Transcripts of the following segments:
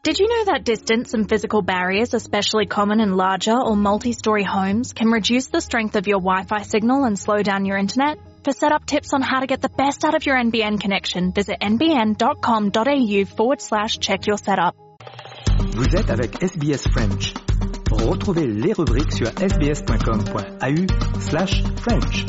Did you know that distance and physical barriers, especially common in larger or multi-story homes, can reduce the strength of your Wi-Fi signal and slow down your internet? For setup tips on how to get the best out of your NBN connection, visit nbn.com.au/check your setup. Vous êtes avec SBS French. Retrouvez les rubriques sur sbs.com.au/French.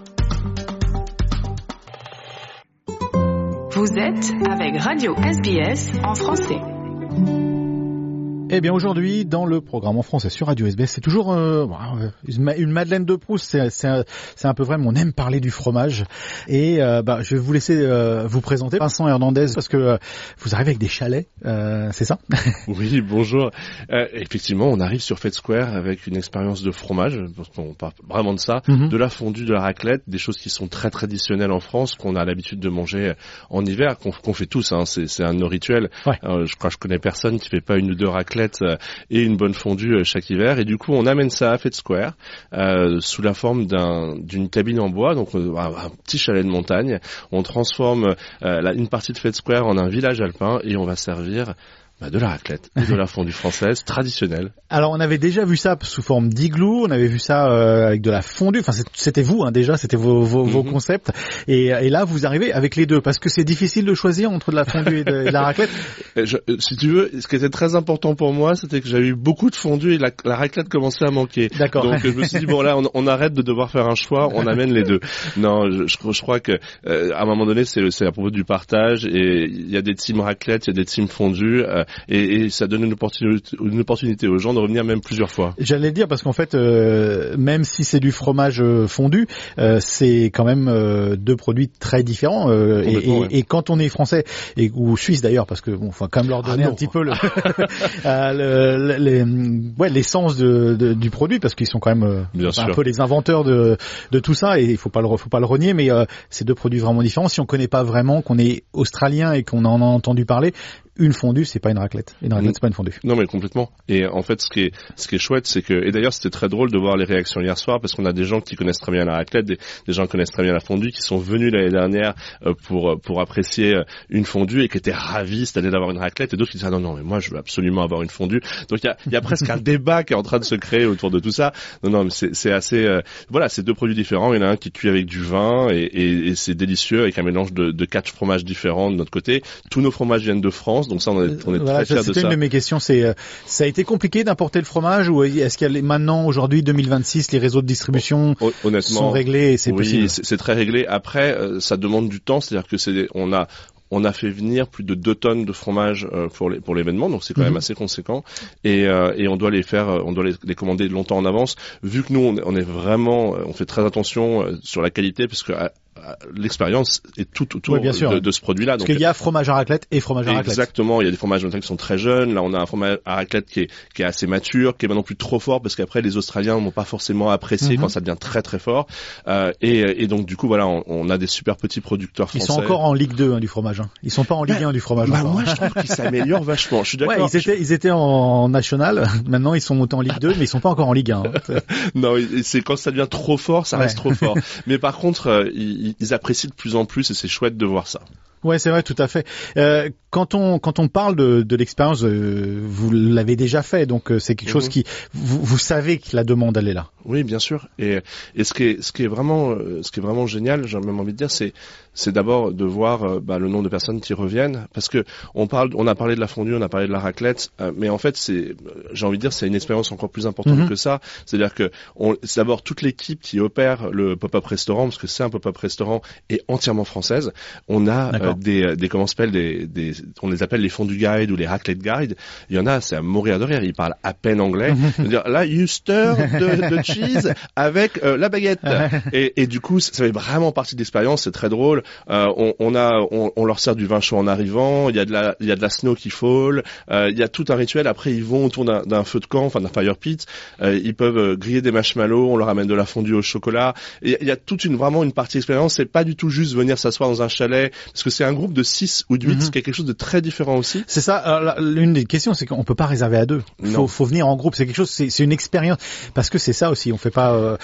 Vous êtes avec Radio SBS en français. Eh bien aujourd'hui, dans le programme en français sur Radio SBS, c'est toujours une Madeleine de Proust, c'est un peu vrai, mais on aime parler du fromage. Et je vais vous laisser vous présenter Vincent Hernandez, parce que vous arrivez avec des chalets, c'est ça? Oui, bonjour. Effectivement, on arrive sur Fed Square avec une expérience de fromage, parce qu'on parle vraiment de ça, de la fondue, de la raclette, des choses qui sont très traditionnelles en France, qu'on a l'habitude de manger en hiver, qu'on fait tous, hein, c'est un de nos rituels. Ouais. Je crois que je connais personne qui fait pas une ou deux raclettes et une bonne fondue chaque hiver, et du coup on amène ça à Fed Square sous la forme d'une cabine en bois, donc un petit chalet de montagne. On transforme une partie de Fed Square en un village alpin et on va servir de la raclette et de la fondue française traditionnelle. Alors on avait déjà vu ça sous forme d'igloo, on avait vu ça avec de la fondue, enfin c'était vous déjà, c'était vos concepts, et là vous arrivez avec les deux, parce que c'est difficile de choisir entre de la fondue et de la raclette. Si tu veux, ce qui était très important pour moi, c'était que j'avais eu beaucoup de fondue et la raclette commençait à manquer. D'accord. Donc je me suis dit bon là on arrête de devoir faire un choix, on amène les deux. Non, je crois que à un moment donné c'est à propos du partage, et il y a des teams raclette, il y a des teams fondue. Et ça donne une opportunité aux gens de revenir même plusieurs fois. J'allais le dire, parce qu'en fait, même si c'est du fromage fondu, c'est quand même deux produits très différents. Et quand on est français, ou suisse d'ailleurs, parce que faut quand même leur donner un petit peu l'essence du produit, parce qu'ils sont quand même un peu les inventeurs de tout ça, et il faut pas le renier, mais c'est deux produits vraiment différents. Si on connaît pas vraiment, qu'on est australien et qu'on en a entendu parler, une fondue, c'est pas une raclette. Une raclette, c'est pas une fondue. Non, mais complètement. Et en fait, ce qui est chouette, c'est que, et d'ailleurs, c'était très drôle de voir les réactions hier soir, parce qu'on a des gens qui connaissent très bien la raclette, des gens qui connaissent très bien la fondue, qui sont venus l'année dernière pour apprécier une fondue et qui étaient ravis cette année d'avoir une raclette, et d'autres qui disaient non, mais moi, je veux absolument avoir une fondue. Donc il y a presque un débat qui est en train de se créer autour de tout ça. Non, mais c'est assez, c'est deux produits différents. Il y en a un qui cuit avec du vin et c'est délicieux, avec un mélange de 4 fromages différents de notre côté. Tous nos fromages viennent de France. Donc ça, on est très fiers de ça. C'était une de mes questions, ça a été compliqué d'importer le fromage, ou est-ce qu'il y a maintenant, aujourd'hui, 2026, les réseaux de distribution sont réglés et c'est possible? Oui, c'est très réglé. Après, ça demande du temps, c'est-à-dire que on a fait venir plus de 2 tonnes de fromage pour l'événement, donc c'est quand même assez conséquent, et on doit les commander longtemps en avance, vu que nous on fait très attention sur la qualité, parce que l'expérience est tout autour de ce produit-là. Parce qu'il y a fromage à raclette et fromage à raclette. Exactement, il y a des fromages qui sont très jeunes. Là, on a un fromage à raclette qui est assez mature, qui est maintenant plus trop fort, parce qu'après les Australiens n'ont pas forcément apprécié quand ça devient très très fort. Et donc du coup voilà, on a des super petits producteurs français. Ils sont encore en Ligue 2 du fromage. Ils sont pas en Ligue 1 du fromage. Moi je trouve qu'ils s'améliorent vachement. Je suis d'accord. Ouais, ils étaient en national. Maintenant ils sont montés en Ligue 2, mais ils sont pas encore en Ligue 1. Non, c'est quand ça devient trop fort, ça reste trop fort. Mais par contre, ils apprécient de plus en plus, et c'est chouette de voir ça. Ouais, c'est vrai, tout à fait. Quand on parle de l'expérience, vous l'avez déjà fait, donc c'est quelque chose qui vous savez que la demande elle est là. Oui, bien sûr. Et ce qui est vraiment génial, j'ai même envie de dire, c'est d'abord de voir le nombre de personnes qui reviennent, parce que on a parlé de la fondue, on a parlé de la raclette, mais en fait j'ai envie de dire, c'est une expérience encore plus importante que ça. C'est-à-dire que c'est d'abord toute l'équipe qui opère le pop-up restaurant, parce que c'est un pop-up restaurant, est entièrement française. On a comment s'appelle on les appelle les fondue guides ou les raclette guides. Il y en a, c'est à mourir de rire, ils parlent à peine anglais. C'est-à-dire là, you stir de cheese avec la baguette. Et du coup, ça fait vraiment partie de l'expérience, c'est très drôle. On leur sert du vin chaud en arrivant, il y a de la snow qui fall, il y a tout un rituel. Après, ils vont autour d'un feu de camp, enfin d'un fire pit, ils peuvent griller des marshmallows, on leur amène de la fondue au chocolat. Et il y a vraiment une partie expérience, c'est pas du tout juste venir s'asseoir dans un chalet, parce que c'est un groupe de 6 ou de 8, ce qui est quelque chose de très différent aussi. C'est ça. Alors, l'une des questions, c'est qu'on peut pas réserver à deux. Faut venir en groupe. C'est quelque chose, c'est une expérience. Parce que c'est ça aussi. On fait pas,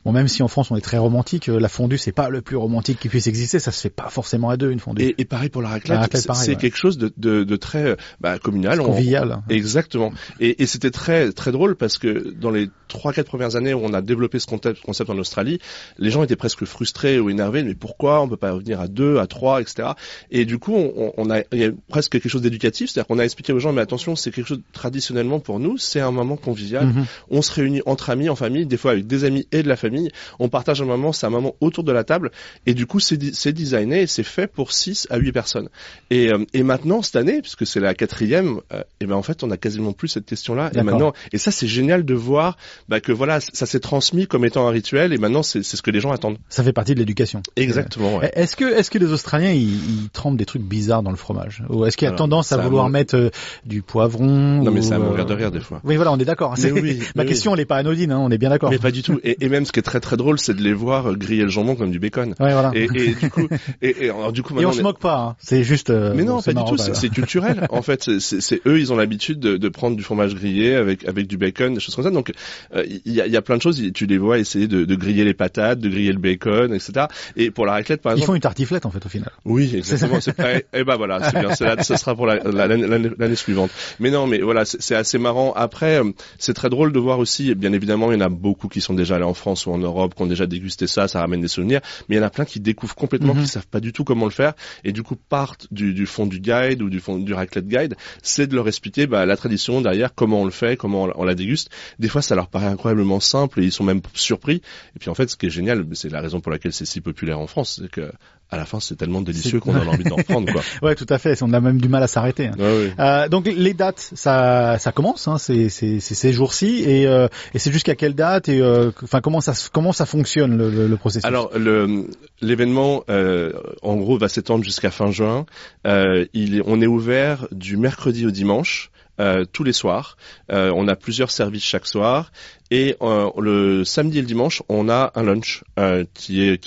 bon, même si en France on est très romantique, la fondue c'est pas le plus romantique qui puisse exister, ça se fait pas forcément à deux une fondue. Et pareil pour la raclette, c'est quelque chose de très communal, convivial. Exactement. Et c'était très très drôle parce que dans les 3-4 premières années où on a développé ce concept en Australie, les gens étaient presque frustrés ou énervés, mais pourquoi on peut pas revenir à 2, à 3, etc. Et du coup, il y a presque quelque chose d'éducatif, c'est-à-dire qu'on a expliqué aux gens, mais attention, c'est quelque chose traditionnellement pour nous, c'est un moment convivial. On se réunit entre amis, en famille, des fois avec des amis et de la famille. On partage un moment, c'est un moment autour de la table. Et du coup, c'est designé et c'est fait pour 6 à 8 personnes. Et maintenant, cette année, puisque c'est la 4e, et ben en fait, on a quasiment plus cette question-là. Et maintenant, et ça, c'est génial de voir que voilà, ça s'est transmis comme étant un rituel. Et maintenant, c'est ce que les gens attendent. Ça fait partie de l'éducation. Exactement. Ouais. Est-ce que les Australiens ils trempent des trucs bizarres dans le fromage, ou est-ce qu'il y a tendance à vouloir mettre du poivron? Non, mais ça mourir de rire des fois. Oui, voilà, on est d'accord. Ma question, elle est pas anodine, hein, on est bien d'accord. Mais pas du tout. Et même ce qui est très très drôle, c'est de les voir griller le jambon comme du bacon. Ouais, voilà. Et du coup, alors, du coup, et on se moque pas. Hein. C'est juste. Mais non, pas du tout. C'est culturel. En fait, c'est eux, ils ont l'habitude de prendre du fromage grillé avec du bacon, des choses comme ça. Donc, il y a plein de choses. Tu les vois essayer de griller les patates, de griller le bacon, etc. Et pour la raclette, par exemple, ils font une tartiflette en fait au final. Oui, exactement. Et ben voilà, c'est bien. Ça sera pour l'année suivante. Mais non, mais voilà, c'est assez marrant. Après, c'est très drôle de voir aussi. Bien évidemment, il y en a beaucoup qui sont déjà allés en France ou en Europe, qui ont déjà dégusté ça ramène des souvenirs. Mais il y en a plein qui découvrent complètement, qui savent pas du tout comment le faire, et du coup partent du fond du guide ou du fond du raclette guide. C'est de leur expliquer la tradition derrière, comment on le fait, comment on la déguste. Des fois, ça leur paraît incroyablement simple et ils sont même surpris. Et puis en fait, ce qui est génial, c'est la raison pour laquelle c'est si populaire en France, c'est que à la fin, c'est tellement délicieux qu'on a envie d'en reprendre, quoi. Ouais, tout à fait. On a même du mal à s'arrêter. Hein. Ouais, oui. Donc les dates, ça commence, hein, c'est ces jours-ci, et c'est jusqu'à quelle date, et enfin comment ça fonctionne le processus? Alors l'événement, en gros, va s'étendre jusqu'à fin juin. On est ouvert du mercredi au dimanche. Tous les soirs, on a plusieurs services chaque soir, et le samedi et le dimanche, on a un lunch qui est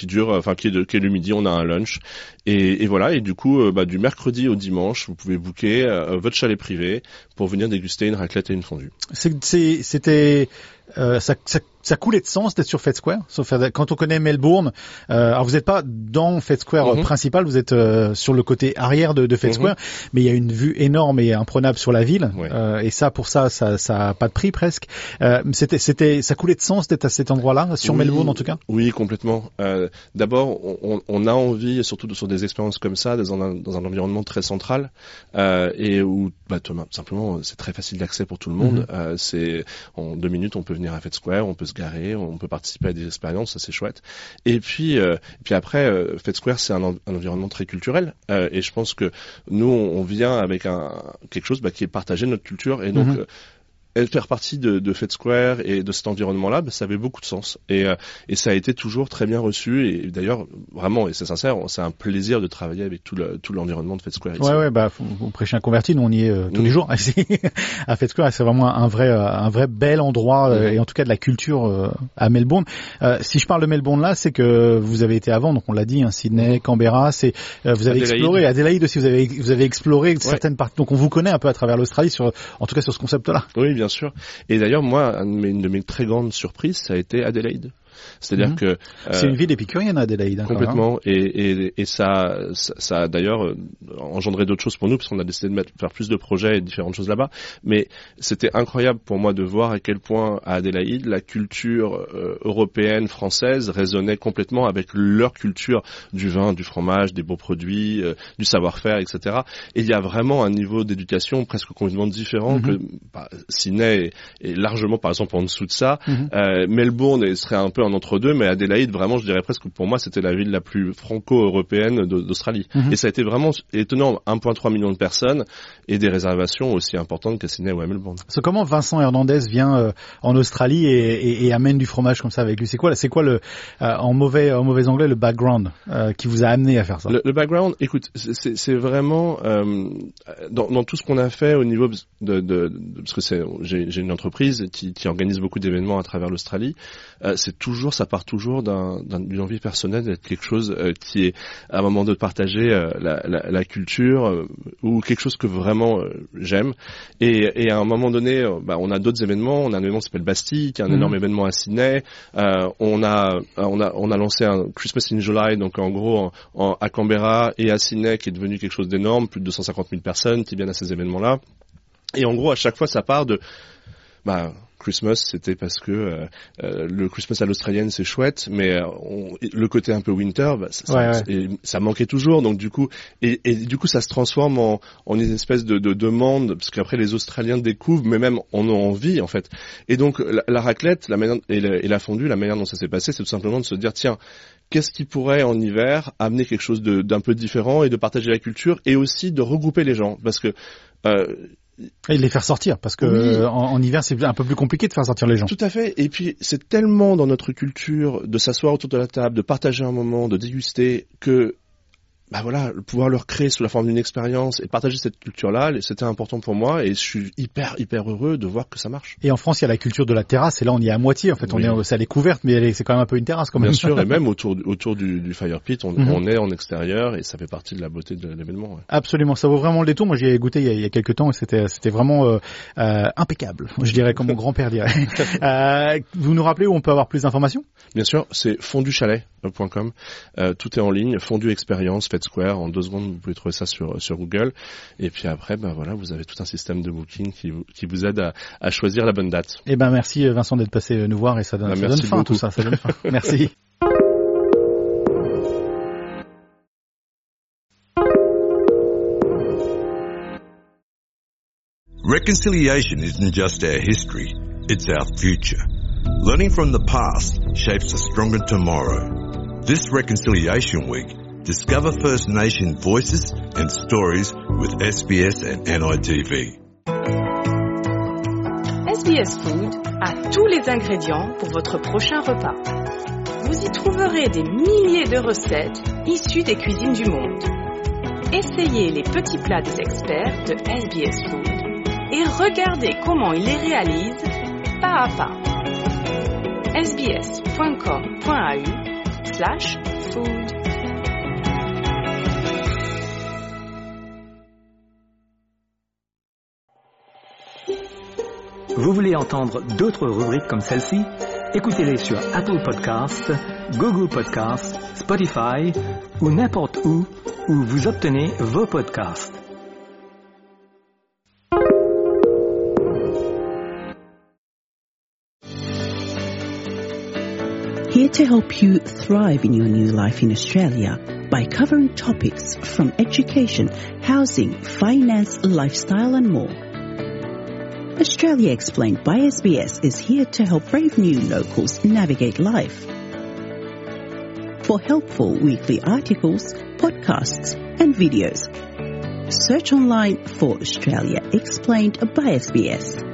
le midi, on a un lunch, et voilà, et du coup, du mercredi au dimanche, vous pouvez booker votre chalet privé pour venir déguster une raclette et une fondue. C'était ça coulait de sens d'être sur Fed Square. Quand on connaît Melbourne, alors vous n'êtes pas dans Fed Square principal, vous êtes sur le côté arrière de Fed Square, mais il y a une vue énorme et imprenable sur la ville, et ça a pas de prix presque. Ça coulait de sens d'être à cet endroit-là, sur Melbourne en tout cas. Oui, complètement. D'abord, on a envie, surtout sur des expériences comme ça, dans un environnement très central, et où simplement c'est très facile d'accès pour tout le monde. C'est en 2 minutes on peut venir à Fed Square, on peut se garer, on peut participer à des expériences, ça c'est chouette. Et puis après, Fed Square c'est un environnement très culturel, et je pense que nous on vient avec quelque chose qui est partagé de notre culture, et donc faire partie de Fed Square et de cet environnement-là, ça avait beaucoup de sens. Et ça a été toujours très bien reçu. Et d'ailleurs, vraiment, et c'est sincère, c'est un plaisir de travailler avec tout l'environnement de Fed Square ici. Ouais, faut prêcher un converti. Nous, on y est tous les jours ici à Fed Square. C'est vraiment un vrai bel endroit, et en tout cas de la culture à Melbourne. Si je parle de Melbourne là, c'est que vous avez été avant, donc on l'a dit, Sydney, Canberra, vous avez exploré Adélaïde aussi. Vous avez exploré certaines parties. Donc on vous connaît un peu à travers l'Australie, en tout cas sur ce concept-là. Oui, bien sûr. Et d'ailleurs, moi, une de mes très grandes surprises, ça a été Adélaïde. C'est-à-dire que c'est une ville épicurienne, Adélaïde. Complètement. Et ça a d'ailleurs engendré d'autres choses pour nous, parce qu'on a décidé de faire plus de projets et différentes choses là-bas. Mais c'était incroyable pour moi de voir à quel point à Adélaïde la culture européenne, française résonnait complètement avec leur culture du vin, du fromage, des beaux produits, du savoir-faire, etc. Et il y a vraiment un niveau d'éducation presque complètement différent que Sydney est largement, par exemple, en dessous de ça. Melbourne serait un peu en entre-deux, mais Adélaïde, vraiment, je dirais presque, pour moi, c'était la ville la plus franco-européenne d'Australie. Et ça a été vraiment étonnant, 1,3 million de personnes et des réservations aussi importantes qu'à Sydney ou à Melbourne. Comment Vincent Hernandez vient en Australie et amène du fromage comme ça avec lui? C'est quoi le en mauvais anglais, le background qui vous a amené à faire ça? Le background, écoute, c'est vraiment dans tout ce qu'on a fait au niveau parce que j'ai une entreprise qui organise beaucoup d'événements à travers l'Australie. C'est toujours ça part toujours d'une envie personnelle d'être quelque chose qui est à un moment de partager la culture ou quelque chose que vraiment j'aime. Et à un moment donné, on a d'autres événements. On a un événement qui s'appelle Bastille, qui est un énorme événement à Sydney. On a lancé un Christmas in July, donc en gros à Canberra et à Sydney, qui est devenu quelque chose d'énorme, plus de 250 000 personnes qui viennent à ces événements-là. Et en gros, à chaque fois, ça part de Christmas, c'était parce que le Christmas à l'australienne c'est chouette, mais le côté un peu winter, ça manquait toujours. Donc du coup, et du coup, ça se transforme en une espèce de demande, parce qu'après les Australiens découvrent, mais même en ont envie en fait. Et donc la raclette, la manière et la fondue, la manière dont ça s'est passé, c'est tout simplement de se dire tiens, qu'est-ce qui pourrait en hiver amener quelque chose d'un peu différent et de partager la culture et aussi de regrouper les gens, parce que et de les faire sortir, parce que en hiver c'est un peu plus compliqué de faire sortir les gens. Tout à fait. Et puis c'est tellement dans notre culture de s'asseoir autour de la table, de partager un moment, de déguster, que pouvoir leur créer sous la forme d'une expérience et partager cette culture-là, c'était important pour moi et je suis hyper heureux de voir que ça marche. Et en France, il y a la culture de la terrasse et là on y est à moitié en fait. On est à découverte, mais c'est quand même un peu une terrasse quand même. Bien sûr, et même autour du fire pit, on est en extérieur et ça fait partie de la beauté de l'événement. Ouais. Absolument, ça vaut vraiment le détour. Moi, j'y ai goûté il y a quelques temps et c'était vraiment impeccable. Je dirais comme mon grand-père dirait. Vous nous rappelez où on peut avoir plus d'informations? Bien sûr, c'est fonduchalet.com. Tout est en ligne, Fondue Expérience, Fed Square, en 2 secondes vous pouvez trouver ça sur Google. Et puis après, vous avez tout un système de booking qui vous aide à choisir la bonne date. Eh ben merci Vincent d'être passé nous voir et ça donne fin tout ça. Ça donne fin. Merci. Reconciliation isn't just our history, it's our future. Learning from the past shapes a stronger tomorrow. This Reconciliation Week, discover First Nation voices and stories with SBS and NITV. SBS Food a tous les ingrédients pour votre prochain repas. Vous y trouverez des milliers de recettes issues des cuisines du monde. Essayez les petits plats des experts de SBS Food et regardez comment ils les réalisent pas à pas. sbs.com.au/food. Vous voulez entendre d'autres rubriques comme celle-ci? Écoutez-les sur Apple Podcasts, Google Podcasts, Spotify ou n'importe où vous obtenez vos podcasts. Here to help you thrive in your new life in Australia by covering topics from education, housing, finance, lifestyle and more. Australia Explained by SBS is here to help brave new locals navigate life. For helpful weekly articles, podcasts and videos, search online for Australia Explained by SBS.